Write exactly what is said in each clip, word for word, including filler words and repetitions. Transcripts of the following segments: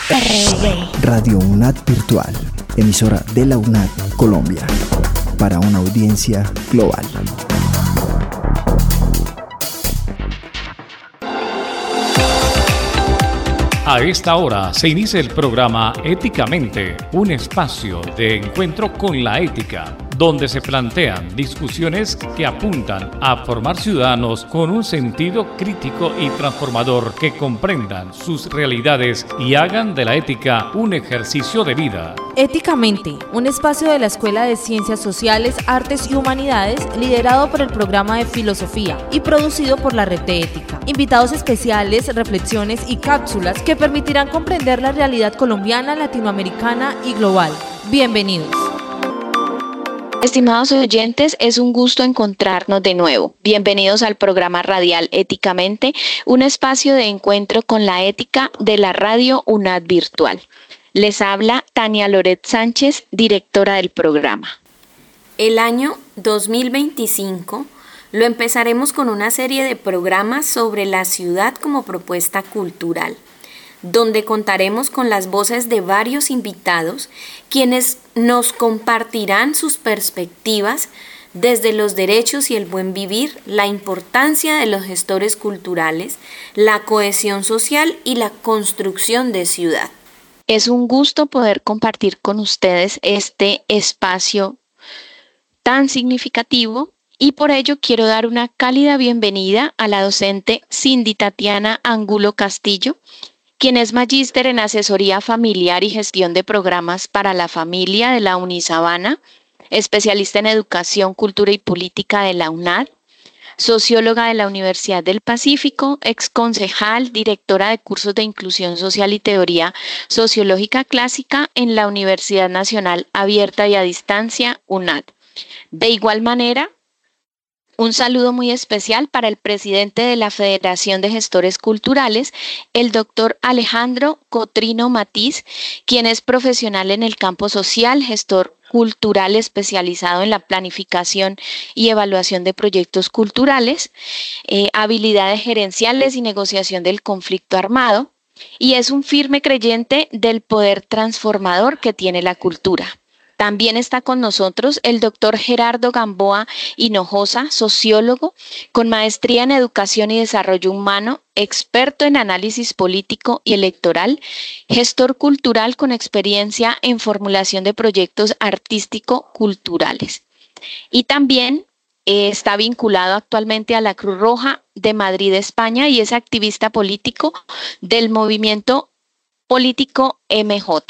R V. Radio UNAD Virtual, emisora de la UNAD Colombia, para una audiencia global. A esta hora se inicia el programa Éticamente, un espacio de encuentro con la ética, donde se plantean discusiones que apuntan a formar ciudadanos con un sentido crítico y transformador que comprendan sus realidades y hagan de la ética un ejercicio de vida. Éticamente, un espacio de la Escuela de Ciencias Sociales, Artes y Humanidades, liderado por el programa de Filosofía y producido por la Red de Ética. Invitados especiales, reflexiones y cápsulas que permitirán comprender la realidad colombiana, latinoamericana y global. Bienvenidos. Estimados oyentes, es un gusto encontrarnos de nuevo. Bienvenidos al programa radial Éticamente, un espacio de encuentro con la ética de la radio UNAD Virtual. Les habla Tania Loret Sánchez, directora del programa. El año dos mil veinticinco lo empezaremos con una serie de programas sobre la ciudad como propuesta cultural, donde contaremos con las voces de varios invitados, quienes nos compartirán sus perspectivas desde los derechos y el buen vivir, la importancia de los gestores culturales, la cohesión social y la construcción de ciudad. Es un gusto poder compartir con ustedes este espacio tan significativo y por ello quiero dar una cálida bienvenida a la docente Cindy Tatiana Angulo Castillo, quien es magíster en asesoría familiar y gestión de programas para la familia de la Unisabana, especialista en educación, cultura y política de la UNAD, socióloga de la Universidad del Pacífico, exconcejal, directora de cursos de inclusión social y teoría sociológica clásica en la Universidad Nacional Abierta y a Distancia, UNAD. De igual manera, un saludo muy especial para el presidente de la Federación de Gestores Culturales, el doctor Alejandro Cotrino Matiz, quien es profesional en el campo social, gestor cultural especializado en la planificación y evaluación de proyectos culturales, eh, habilidades gerenciales y negociación del conflicto armado, y es un firme creyente del poder transformador que tiene la cultura. También está con nosotros el doctor Gerardo Gamboa Hinojosa, sociólogo, con maestría en Educación y Desarrollo Humano, experto en análisis político y electoral, gestor cultural con experiencia en formulación de proyectos artístico-culturales. Y también eh, está vinculado actualmente a la Cruz Roja de Madrid, España, y es activista político del movimiento político M J.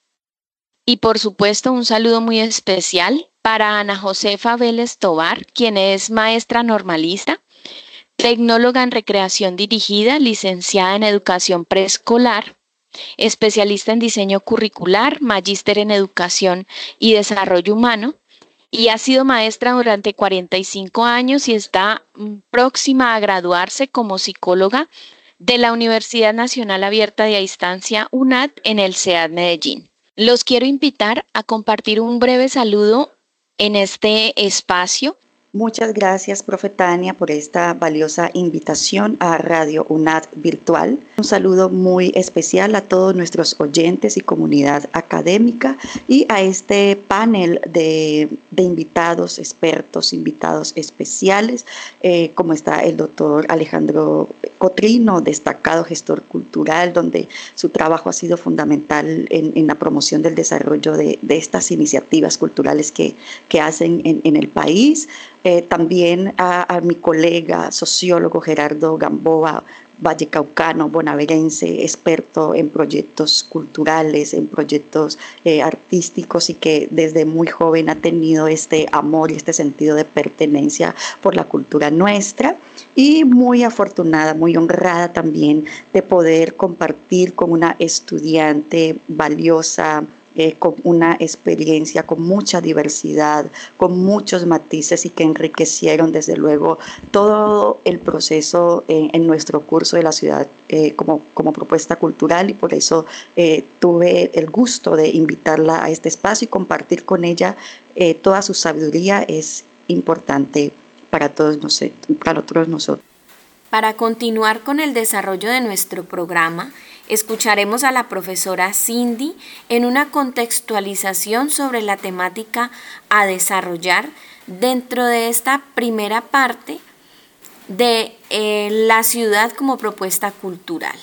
Y por supuesto un saludo muy especial para Ana Josefa Vélez Tobar, quien es maestra normalista, tecnóloga en recreación dirigida, licenciada en educación preescolar, especialista en diseño curricular, magíster en educación y desarrollo humano, y ha sido maestra durante cuarenta y cinco años y está próxima a graduarse como psicóloga de la Universidad Nacional Abierta y a Distancia UNAD en el C E A D Medellín. Los quiero invitar a compartir un breve saludo en este espacio. Muchas gracias, profe Tania, por esta valiosa invitación a Radio UNAD Virtual. Un saludo muy especial a todos nuestros oyentes y comunidad académica y a este panel de, de invitados, expertos, invitados especiales, eh, como está el doctor Alejandro Cotrino, destacado gestor cultural, donde su trabajo ha sido fundamental en, en la promoción del desarrollo de, de estas iniciativas culturales que, que hacen en, en el país. Eh, también a, a mi colega sociólogo Gerardo Gamboa, vallecaucano, bonaerense, experto en proyectos culturales, en proyectos eh, artísticos y que desde muy joven ha tenido este amor y este sentido de pertenencia por la cultura nuestra. Y muy afortunada, muy honrada también de poder compartir con una estudiante valiosa, Eh, con una experiencia con mucha diversidad, con muchos matices y que enriquecieron desde luego todo el proceso en, en nuestro curso de la ciudad eh, como, como propuesta cultural, y por eso eh, tuve el gusto de invitarla a este espacio y compartir con ella eh, toda su sabiduría. Es importante para todos nosotros, para todos nosotros. Para continuar con el desarrollo de nuestro programa, escucharemos a la profesora Cindy en una contextualización sobre la temática a desarrollar dentro de esta primera parte de eh, la ciudad como propuesta cultural.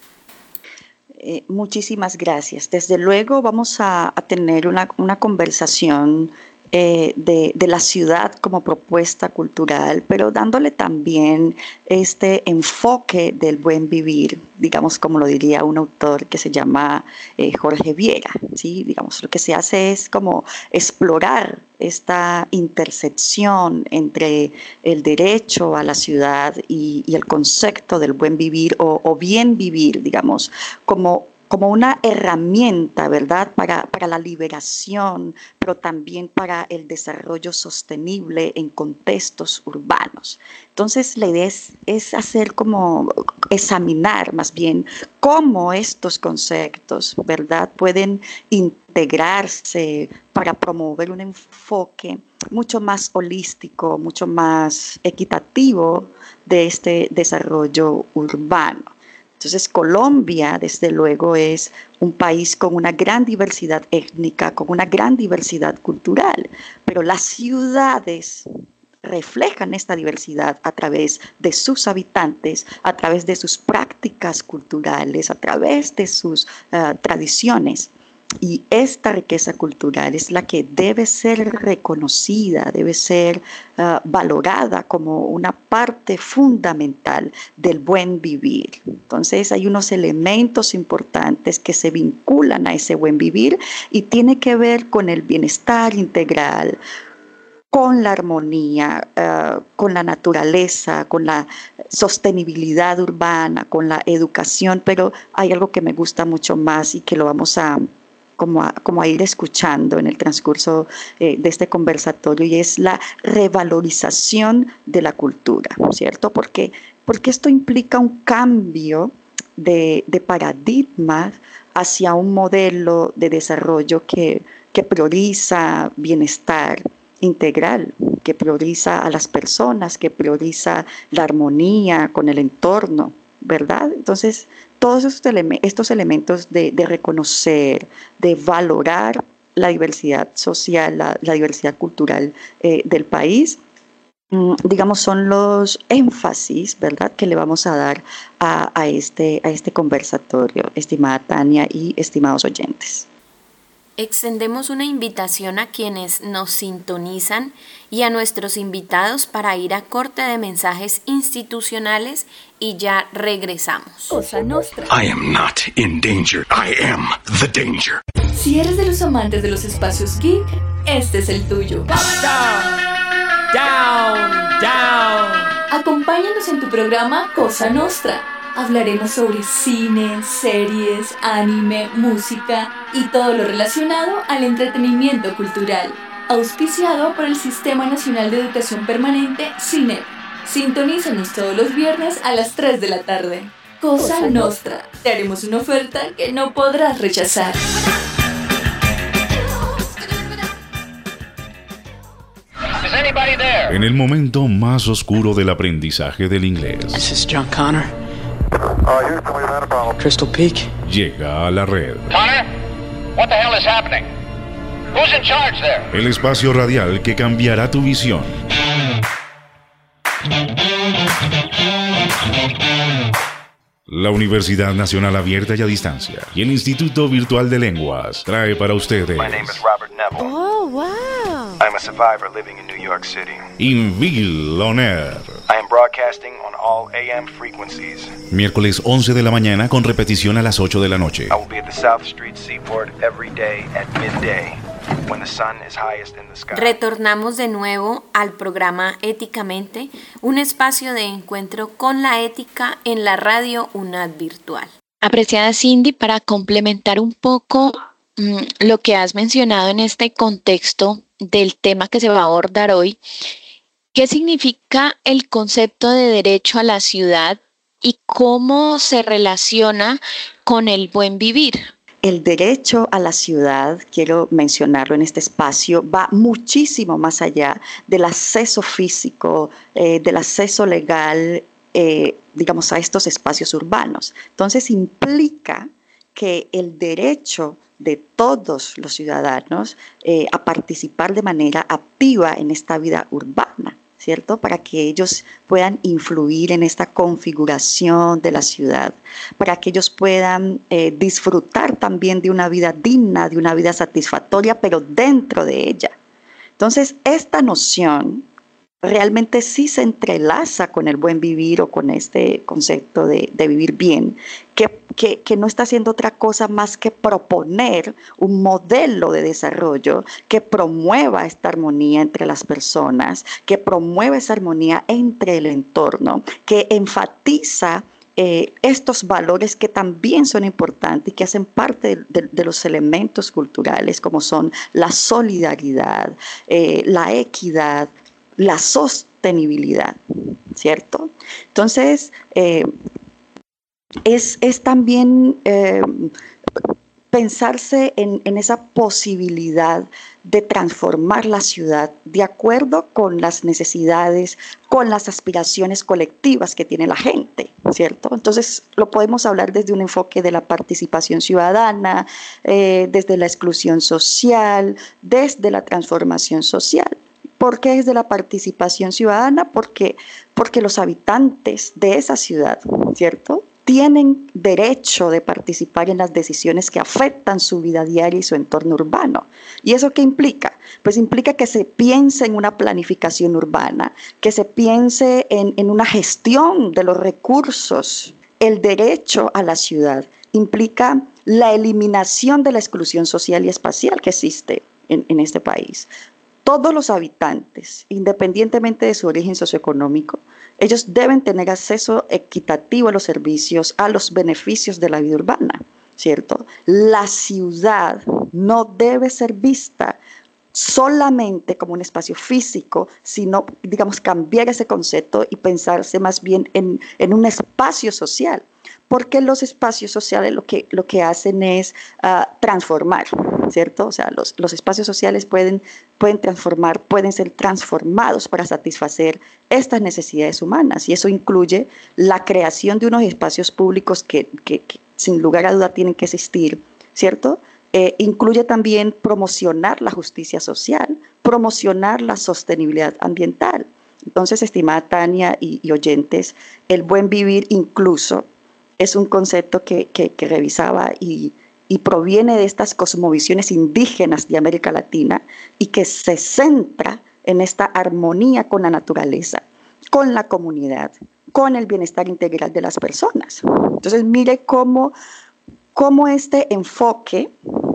Eh, muchísimas gracias. Desde luego vamos a, a tener una, una conversación Eh, de, de la ciudad como propuesta cultural, pero dándole también este enfoque del buen vivir, digamos como lo diría un autor que se llama eh, Jorge Viera, ¿sí? Digamos, lo que se hace es como explorar esta intersección entre el derecho a la ciudad y, y el concepto del buen vivir o, o bien vivir, digamos, como como una herramienta, ¿verdad?, para, para la liberación, pero también para el desarrollo sostenible en contextos urbanos. Entonces, la idea es, es hacer como, examinar más bien cómo estos conceptos, ¿verdad?, pueden integrarse para promover un enfoque mucho más holístico, mucho más equitativo de este desarrollo urbano. Entonces, Colombia, desde luego, es un país con una gran diversidad étnica, con una gran diversidad cultural, pero las ciudades reflejan esta diversidad a través de sus habitantes, a través de sus prácticas culturales, a través de sus uh, tradiciones. Y esta riqueza cultural es la que debe ser reconocida, debe ser uh, valorada como una parte fundamental del buen vivir. Entonces hay unos elementos importantes que se vinculan a ese buen vivir y tiene que ver con el bienestar integral, con la armonía, uh, con la naturaleza, con la sostenibilidad urbana, con la educación, pero hay algo que me gusta mucho más y que lo vamos a Como a, como a ir escuchando en el transcurso eh, de este conversatorio, y es la revalorización de la cultura, ¿cierto? Porque, porque esto implica un cambio de, de paradigma hacia un modelo de desarrollo que, que prioriza bienestar integral, que prioriza a las personas, que prioriza la armonía con el entorno, ¿verdad? Entonces, todos estos, ele- estos elementos de, de reconocer, de valorar la diversidad social, la, la diversidad cultural eh, del país, mm, digamos, son los énfasis, ¿verdad?, que le vamos a dar a, a, este, a este conversatorio, estimada Tania y estimados oyentes. Extendemos una invitación a quienes nos sintonizan y a nuestros invitados para ir a corte de mensajes institucionales y ya regresamos. Cosa Nostra. I am not in danger. I am the danger. Si eres de los amantes de los espacios geek, este es el tuyo. Down, down, down. Acompáñanos en tu programa Cosa Nostra. Hablaremos sobre cine, series, anime, música y todo lo relacionado al entretenimiento cultural. Auspiciado por el Sistema Nacional de Educación Permanente, SINEP. Sintonízanos todos los viernes a las tres de la tarde. Cosa Nostra. Te haremos una oferta que no podrás rechazar. En el momento más oscuro del aprendizaje del inglés, This is John Connor. Crystal Peak. llega a la red. Connor, what the hell is happening? Who's in charge there? El espacio radial que cambiará tu visión. La Universidad Nacional Abierta y a Distancia y el Instituto Virtual de Lenguas trae para ustedes My name is Robert Neville. Oh, wow. I'm a survivor living in New York City. Invil On Air. I am broadcasting on all A M frequencies. Miércoles once de la mañana con repetición a las ocho de la noche. I will be at the South Street Seaport every day at midday, when the sun is highest in the sky. Retornamos de nuevo al programa Éticamente, un espacio de encuentro con la ética en la radio UNAD Virtual. Apreciada Cindy, para complementar un poco mmm, lo que has mencionado en este contexto del tema que se va a abordar hoy, ¿qué significa el concepto de derecho a la ciudad y cómo se relaciona con el buen vivir? El derecho a la ciudad, quiero mencionarlo en este espacio, va muchísimo más allá del acceso físico, eh, del acceso legal eh, digamos, a estos espacios urbanos. Entonces implica que el derecho de todos los ciudadanos eh, a participar de manera activa en esta vida urbana, ¿cierto? Para que ellos puedan influir en esta configuración de la ciudad, para que ellos puedan eh, disfrutar también de una vida digna, de una vida satisfactoria, pero dentro de ella. Entonces, esta noción realmente sí se entrelaza con el buen vivir o con este concepto de, de vivir bien, que, que, que no está haciendo otra cosa más que proponer un modelo de desarrollo que promueva esta armonía entre las personas, que promueva esa armonía entre el entorno, que enfatiza Eh, estos valores que también son importantes y que hacen parte de, de, de los elementos culturales, como son la solidaridad, eh, la equidad, la sostenibilidad, ¿cierto? Entonces, eh, es, es también eh, pensarse en, en esa posibilidad de transformar la ciudad de acuerdo con las necesidades, con las aspiraciones colectivas que tiene la gente, ¿cierto? Entonces lo podemos hablar desde un enfoque de la participación ciudadana, eh, desde la exclusión social, desde la transformación social. ¿Por qué desde la participación ciudadana? Porque, porque los habitantes de esa ciudad, ¿cierto?, tienen derecho de participar en las decisiones que afectan su vida diaria y su entorno urbano. ¿Y eso qué implica? Pues implica que se piense en una planificación urbana, que se piense en, en una gestión de los recursos. El derecho a la ciudad implica la eliminación de la exclusión social y espacial que existe en, en este país. Todos los habitantes, independientemente de su origen socioeconómico, ellos deben tener acceso equitativo a los servicios, a los beneficios de la vida urbana, ¿cierto? La ciudad no debe ser vista solamente como un espacio físico, sino, digamos, cambiar ese concepto y pensarse más bien en, en un espacio social, porque los espacios sociales lo que, lo que hacen es uh, transformar, ¿cierto? O sea, los, los espacios sociales pueden, pueden transformar, pueden ser transformados para satisfacer estas necesidades humanas, y eso incluye la creación de unos espacios públicos que, que, que sin lugar a duda tienen que existir, ¿cierto? Eh, incluye también promocionar la justicia social, promocionar la sostenibilidad ambiental. Entonces, estimada Tania y, y oyentes, el buen vivir incluso es un concepto que, que, que revisaba y, y proviene de estas cosmovisiones indígenas de América Latina y que se centra en esta armonía con la naturaleza, con la comunidad, con el bienestar integral de las personas. Entonces, mire cómo, cómo este enfoque,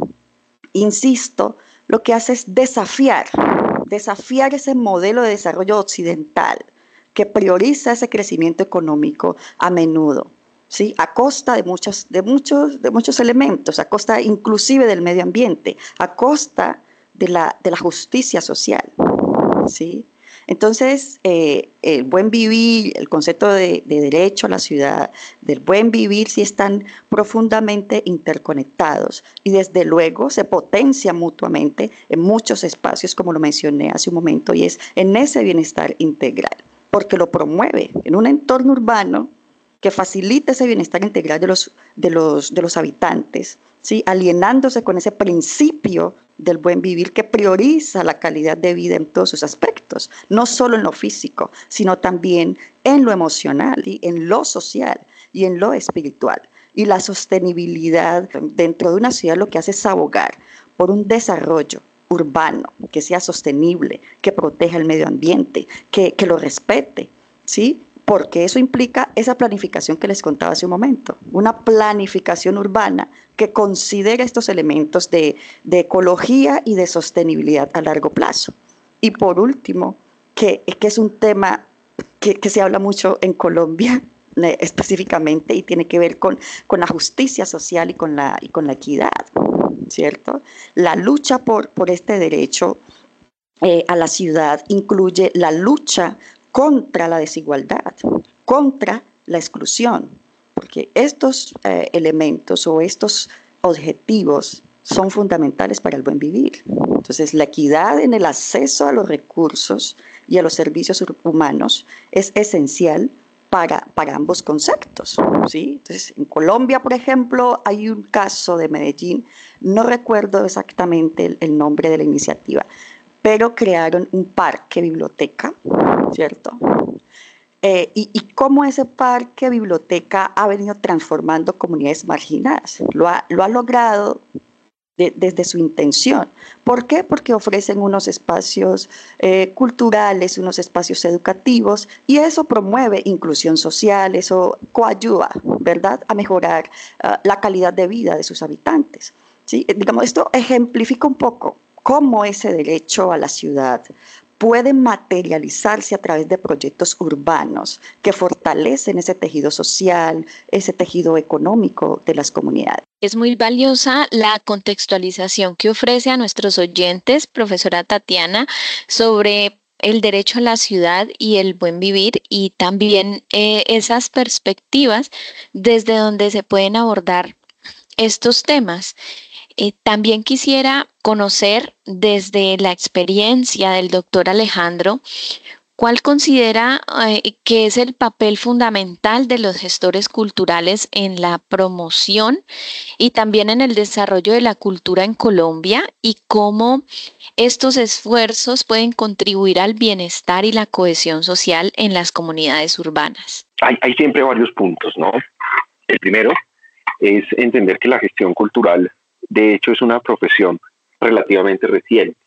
insisto, lo que hace es desafiar, desafiar ese modelo de desarrollo occidental que prioriza ese crecimiento económico a menudo, ¿sí?, a costa de muchos, de, muchos, de muchos elementos, a costa inclusive del medio ambiente, a costa de la, de la justicia social, ¿sí? Entonces, eh, el buen vivir, el concepto de, de derecho a la ciudad, del buen vivir, sí están profundamente interconectados y desde luego se potencian mutuamente en muchos espacios, como lo mencioné hace un momento, y es en ese bienestar integral, porque lo promueve en un entorno urbano que facilita ese bienestar integral de los, de los, de los habitantes, ¿sí?, alienándose con ese principio del buen vivir que prioriza la calidad de vida en todos sus aspectos, no solo en lo físico, sino también en lo emocional, y en lo social y en lo espiritual. Y la sostenibilidad dentro de una ciudad lo que hace es abogar por un desarrollo urbano que sea sostenible, que proteja el medio ambiente, que, que lo respete, ¿sí?, porque eso implica esa planificación que les contaba hace un momento, una planificación urbana que considera estos elementos de, de ecología y de sostenibilidad a largo plazo. Y por último, que, que es un tema que, que se habla mucho en Colombia eh, específicamente, y tiene que ver con, con la justicia social y con la, y con la equidad, ¿cierto? La lucha por, por este derecho eh, a la ciudad incluye la lucha contra la desigualdad, contra la exclusión, porque estos eh, elementos o estos objetivos son fundamentales para el buen vivir. Entonces, la equidad en el acceso a los recursos y a los servicios humanos es esencial para, para ambos conceptos, ¿sí? Entonces, en Colombia, por ejemplo, hay un caso de Medellín, no recuerdo exactamente el, el nombre de la iniciativa, pero crearon un parque biblioteca, ¿cierto? Eh, y, y cómo ese parque biblioteca ha venido transformando comunidades marginadas. Lo ha, lo ha logrado de, desde su intención. ¿Por qué? Porque ofrecen unos espacios eh, culturales, unos espacios educativos, y eso promueve inclusión social, eso coayuda, ¿verdad?, a mejorar uh, la calidad de vida de sus habitantes, ¿sí? Digamos, esto ejemplifica un poco cómo ese derecho a la ciudad puede materializarse a través de proyectos urbanos que fortalecen ese tejido social, ese tejido económico de las comunidades. Es muy valiosa la contextualización que ofrece a nuestros oyentes, profesora Tatiana, sobre el derecho a la ciudad y el buen vivir, y también eh, esas perspectivas desde donde se pueden abordar estos temas. Eh, también quisiera conocer desde la experiencia del doctor Alejandro, ¿cuál considera eh, que es el papel fundamental de los gestores culturales en la promoción y también en el desarrollo de la cultura en Colombia, y cómo estos esfuerzos pueden contribuir al bienestar y la cohesión social en las comunidades urbanas? Hay, hay siempre varios puntos, ¿no? El primero es entender que la gestión cultural, de hecho, es una profesión relativamente reciente,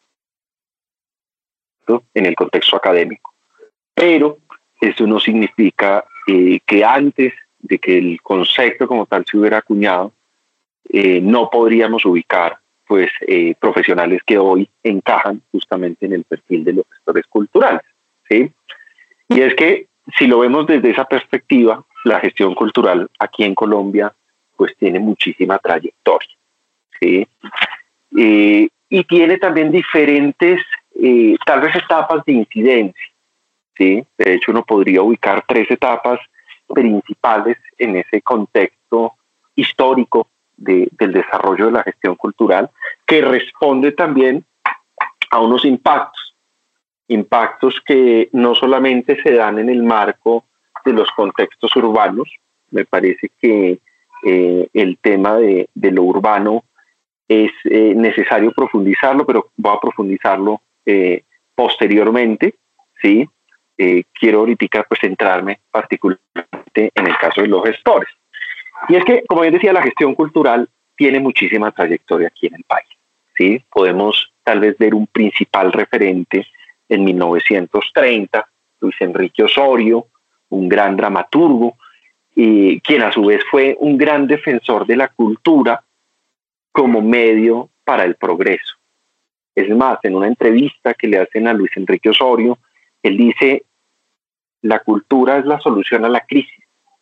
¿no?, en el contexto académico. Pero eso no significa eh, que antes de que el concepto como tal se hubiera acuñado, eh, no podríamos ubicar pues, eh, profesionales que hoy encajan justamente en el perfil de los gestores culturales, ¿sí? Y es que si lo vemos desde esa perspectiva, la gestión cultural aquí en Colombia pues tiene muchísima trayectoria, ¿sí? Eh, y tiene también diferentes, eh, tal vez etapas de incidencia, ¿sí? De hecho, uno podría ubicar tres etapas principales en ese contexto histórico de, del desarrollo de la gestión cultural, que responde también a unos impactos, impactos que no solamente se dan en el marco de los contextos urbanos. Me parece que eh, el tema de, de lo urbano es eh, necesario profundizarlo, pero voy a profundizarlo eh, posteriormente, ¿sí? Eh, quiero ahorita pues centrarme particularmente en el caso de los gestores. Y es que, como bien decía, la gestión cultural tiene muchísima trayectoria aquí en el país, ¿sí? Podemos tal vez ver un principal referente en mil novecientos treinta, Luis Enrique Osorio, un gran dramaturgo, y quien a su vez fue un gran defensor de la cultura como medio para el progreso. Es más, en una entrevista que le hacen a Luis Enrique Osorio, él dice: la cultura es la solución a la crisis.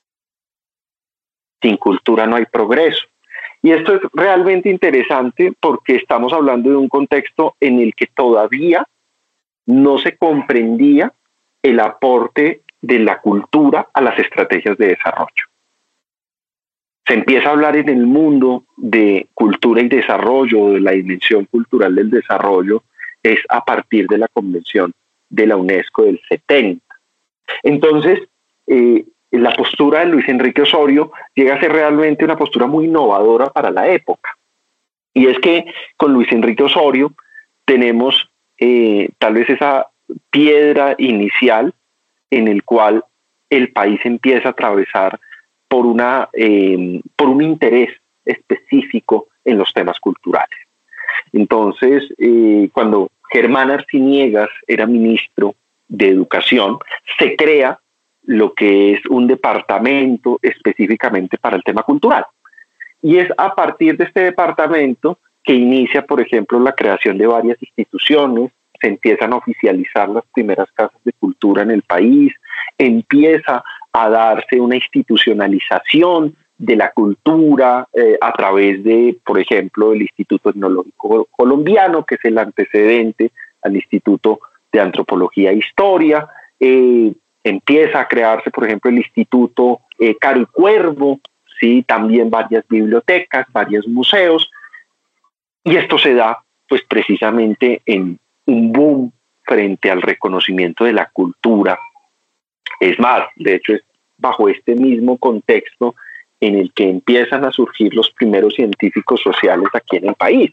Sin cultura no hay progreso. Y esto es realmente interesante porque estamos hablando de un contexto en el que todavía no se comprendía el aporte de la cultura a las estrategias de desarrollo. Se empieza a hablar en el mundo de cultura y desarrollo, de la dimensión cultural del desarrollo, es a partir de la Convención de la UNESCO del setenta. Entonces, eh, la postura de Luis Enrique Osorio llega a ser realmente una postura muy innovadora para la época. Y es que con Luis Enrique Osorio tenemos eh, tal vez esa piedra inicial en el cual el país empieza a atravesar por, una, eh, por un interés específico en los temas culturales. Entonces, eh, cuando Germán Arciniegas era ministro de Educación, se crea lo que es un departamento específicamente para el tema cultural. Y es a partir de este departamento que inicia, por ejemplo, la creación de varias instituciones, se empiezan a oficializar las primeras casas de cultura en el país, empieza a darse una institucionalización de la cultura eh, a través de, por ejemplo, el Instituto Etnológico Colombiano, que es el antecedente al Instituto de Antropología e Historia. Eh, empieza a crearse, por ejemplo, el Instituto eh, Caro y Cuervo, ¿sí? También varias bibliotecas, varios museos, y esto se da pues precisamente en un boom frente al reconocimiento de la cultura Es más, de hecho es bajo este mismo contexto en el que empiezan a surgir los primeros científicos sociales aquí en el país.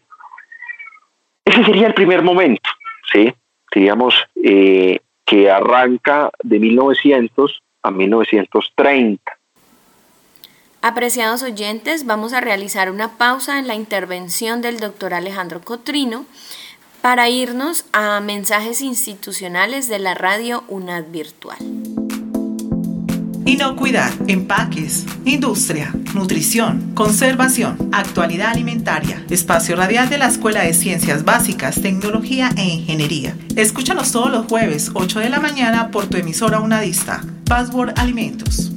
Ese sería el primer momento, ¿sí? Diríamos eh, que arranca de mil novecientos a mil novecientos treinta. Apreciados oyentes, vamos a realizar una pausa en la intervención del doctor Alejandro Cotrino para irnos a mensajes institucionales de la radio UNAD Virtual. Inocuidad, empaques, industria, nutrición, conservación, actualidad alimentaria, espacio radial de la Escuela de Ciencias Básicas, Tecnología e Ingeniería. Escúchanos todos los jueves, ocho de la mañana, por tu emisora unadista, Password Alimentos.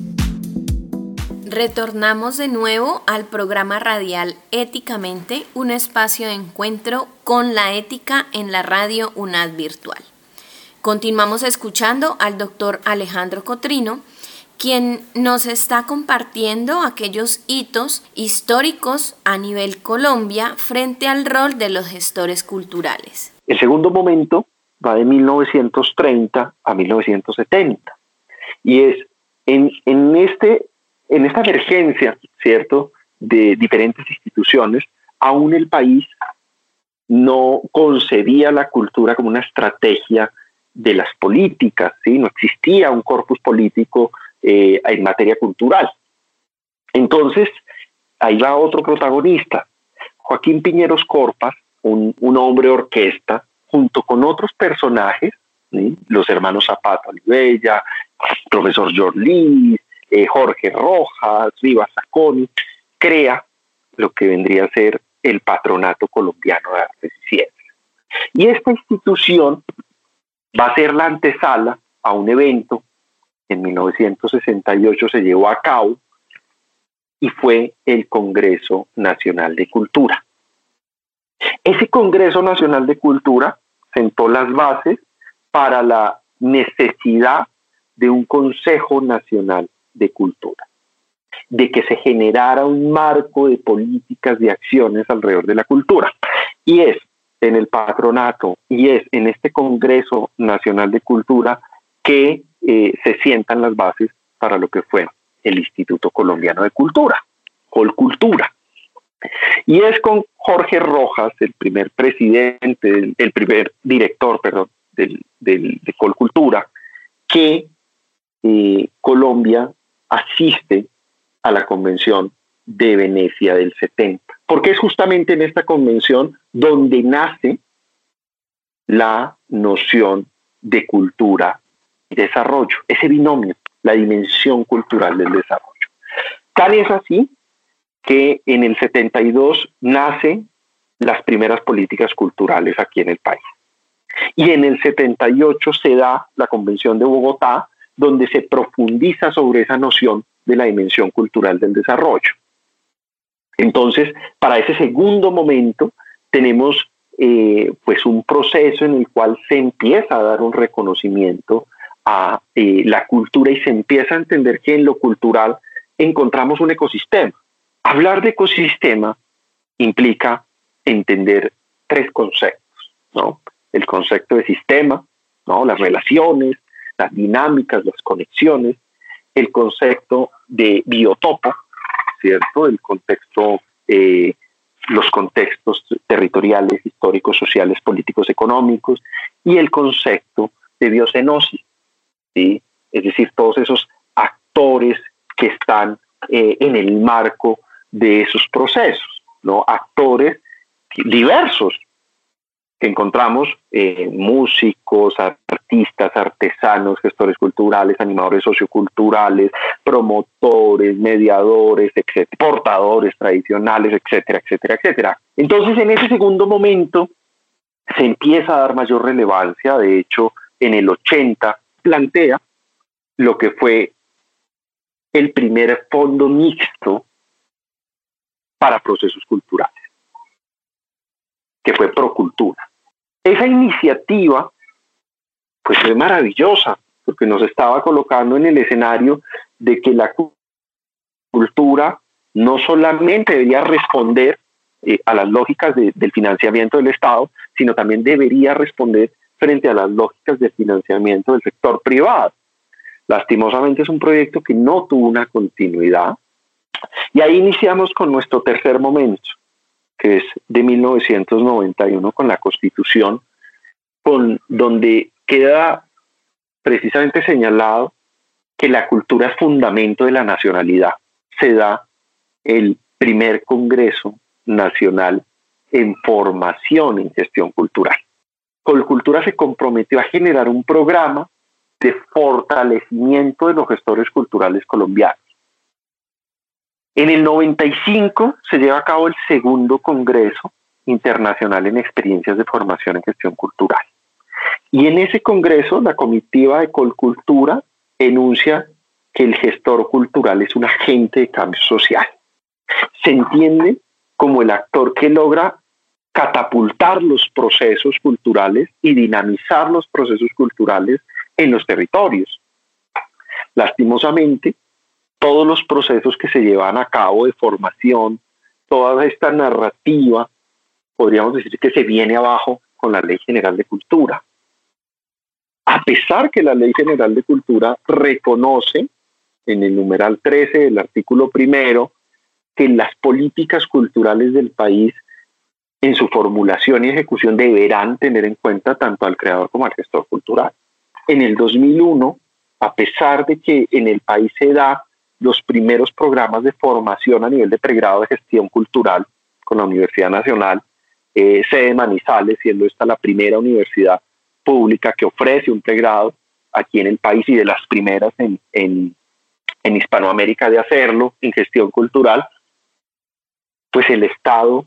Retornamos de nuevo al programa radial Éticamente, un espacio de encuentro con la ética en la radio UNAD Virtual. Continuamos escuchando al doctor Alejandro Cotrino, quien nos está compartiendo aquellos hitos históricos a nivel Colombia frente al rol de los gestores culturales. El segundo momento va de mil novecientos treinta a mil novecientos setenta y es en, en, este, en esta emergencia, ¿cierto?, de diferentes instituciones, aún el país no concebía la cultura como una estrategia de las políticas, ¿sí? No existía un corpus político Eh, en materia cultural. Entonces, ahí va otro protagonista, Joaquín Piñeros Corpas, un, un hombre orquesta, junto con otros personajes, ¿sí?, los hermanos Zapata Olivella, profesor George Lee, eh, Jorge Rojas, Rivas Saconi, crea lo que vendría a ser el Patronato Colombiano de Artes y Ciencias. Y esta institución va a ser la antesala a un evento en mil novecientos sesenta y ocho se llevó a cabo y fue el Congreso Nacional de Cultura. Ese Congreso Nacional de Cultura sentó las bases para la necesidad de un Consejo Nacional de Cultura, de que se generara un marco de políticas y acciones alrededor de la cultura. Y es en el patronato y es en este Congreso Nacional de Cultura que eh, se sientan las bases para lo que fue el Instituto Colombiano de Cultura, Colcultura. Y es con Jorge Rojas, el primer presidente, el, el primer director, perdón, del, del, de Colcultura, que eh, Colombia asiste a la Convención de Venecia del setenta. Porque es justamente en esta convención donde nace la noción de cultura y desarrollo, ese binomio, la dimensión cultural del desarrollo. Tal es así que en el setenta y dos nacen las primeras políticas culturales aquí en el país. Y en el setenta y ocho se da la Convención de Bogotá, donde se profundiza sobre esa noción de la dimensión cultural del desarrollo. Entonces, para ese segundo momento, tenemos eh, pues un proceso en el cual se empieza a dar un reconocimiento a eh, la cultura y se empieza a entender que en lo cultural encontramos un ecosistema. Hablar de ecosistema implica entender tres conceptos, ¿no? El concepto de sistema, ¿no?, las relaciones, las dinámicas, las conexiones, el concepto de biotopo, ¿cierto?, el contexto, eh, los contextos territoriales, históricos, sociales, políticos, económicos, y el concepto de biocenosis, ¿sí?, es decir, todos esos actores que están eh, en el marco de esos procesos, ¿no?, actores diversos que encontramos, eh, músicos, artistas, artesanos, gestores culturales, animadores socioculturales, promotores, mediadores, etcétera, portadores tradicionales, etcétera, etcétera, etcétera. Entonces, en ese segundo momento se empieza a dar mayor relevancia. De hecho, en el ochenta plantea lo que fue el primer fondo mixto para procesos culturales, que fue Procultura. Esa iniciativa pues fue maravillosa, porque nos estaba colocando en el escenario de que la cultura no solamente debería responder eh, a las lógicas de, del financiamiento del Estado, sino también debería responder frente a las lógicas del financiamiento del sector privado. Lastimosamente es un proyecto que no tuvo una continuidad. Y ahí iniciamos con nuestro tercer momento, que es de mil novecientos noventa y uno, con la Constitución, con, donde queda precisamente señalado que la cultura es fundamento de la nacionalidad. Se da el primer Congreso Nacional en Formación en Gestión Cultural. Colcultura se comprometió a generar un programa de fortalecimiento de los gestores culturales colombianos. En el noventa y cinco se lleva a cabo el segundo Congreso Internacional en Experiencias de Formación en Gestión Cultural. Y en ese congreso la comitiva de Colcultura enuncia que el gestor cultural es un agente de cambio social. Se entiende como el actor que logra catapultar los procesos culturales y dinamizar los procesos culturales en los territorios. Lastimosamente, todos los procesos que se llevan a cabo de formación, toda esta narrativa, podríamos decir que se viene abajo con la Ley General de Cultura. A pesar que la Ley General de Cultura reconoce en el numeral trece del artículo primero que las políticas culturales del país en su formulación y ejecución deberán tener en cuenta tanto al creador como al gestor cultural. En el dos mil uno, a pesar de que en el país se da los primeros programas de formación a nivel de pregrado de gestión cultural con la Universidad Nacional, eh, sede Manizales, siendo esta la primera universidad pública que ofrece un pregrado aquí en el país y de las primeras en, en, en Hispanoamérica de hacerlo en gestión cultural, pues el Estado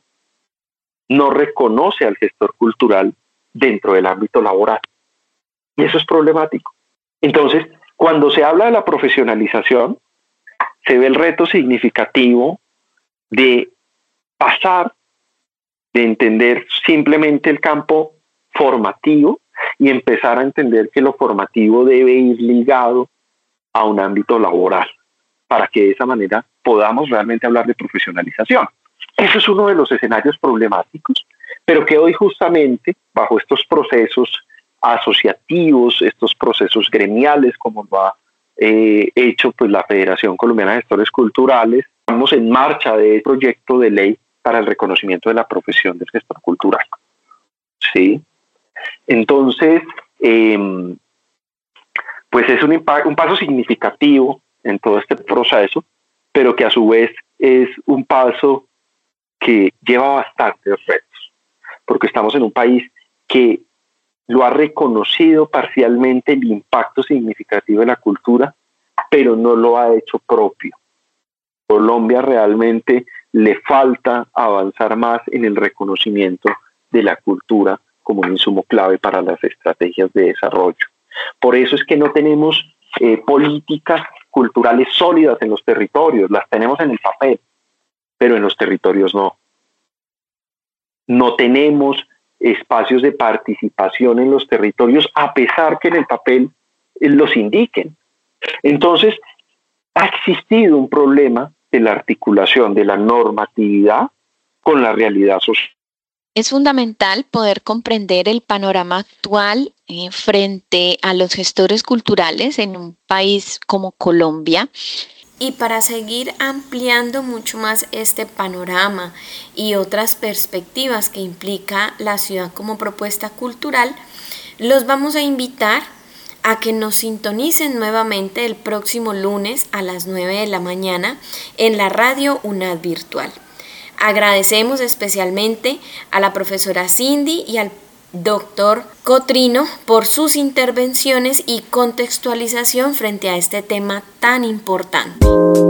no reconoce al gestor cultural dentro del ámbito laboral. Y eso es problemático. Entonces, cuando se habla de la profesionalización, se ve el reto significativo de pasar de entender simplemente el campo formativo y empezar a entender que lo formativo debe ir ligado a un ámbito laboral, para que de esa manera podamos realmente hablar de profesionalización. Eso es uno de los escenarios problemáticos, pero que hoy justamente bajo estos procesos asociativos, estos procesos gremiales, como lo ha eh, hecho pues, la Federación Colombiana de Gestores Culturales, estamos en marcha de proyecto de ley para el reconocimiento de la profesión del gestor cultural. ¿Sí? Entonces, eh, pues es un, un paso significativo en todo este proceso, pero que a su vez es un paso que lleva bastantes retos, porque estamos en un país que lo ha reconocido parcialmente el impacto significativo de la cultura, pero no lo ha hecho propio. Colombia realmente le falta avanzar más en el reconocimiento de la cultura como un insumo clave para las estrategias de desarrollo. Por eso es que no tenemos eh, políticas culturales sólidas en los territorios, las tenemos en el papel, pero en los territorios no. No tenemos espacios de participación en los territorios, a pesar que en el papel los indiquen. Entonces, ha existido un problema de la articulación de la normatividad con la realidad social. Es fundamental poder comprender el panorama actual eh, frente a los gestores culturales en un país como Colombia. Y para seguir ampliando mucho más este panorama y otras perspectivas que implica la ciudad como propuesta cultural, los vamos a invitar a que nos sintonicen nuevamente el próximo lunes a las nueve de la mañana en la radio UNAD Virtual. Agradecemos especialmente a la profesora Cindy y al doctor Cotrino por sus intervenciones y contextualización frente a este tema tan importante.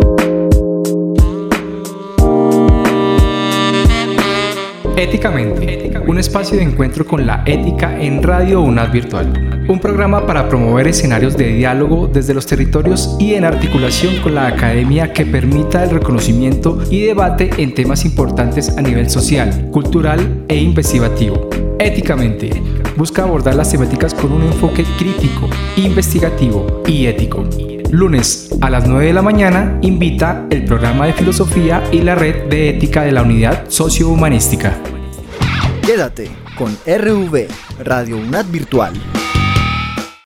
Éticamente, un espacio de encuentro con la ética en Radio UNAD Virtual. Un programa para promover escenarios de diálogo desde los territorios y en articulación con la academia que permita el reconocimiento y debate en temas importantes a nivel social, cultural e investigativo. Éticamente, busca abordar las temáticas con un enfoque crítico, investigativo y ético. Lunes a las nueve de la mañana invita el programa de filosofía y la red de ética de la unidad sociohumanística. Quédate con R V, Radio UNAD Virtual.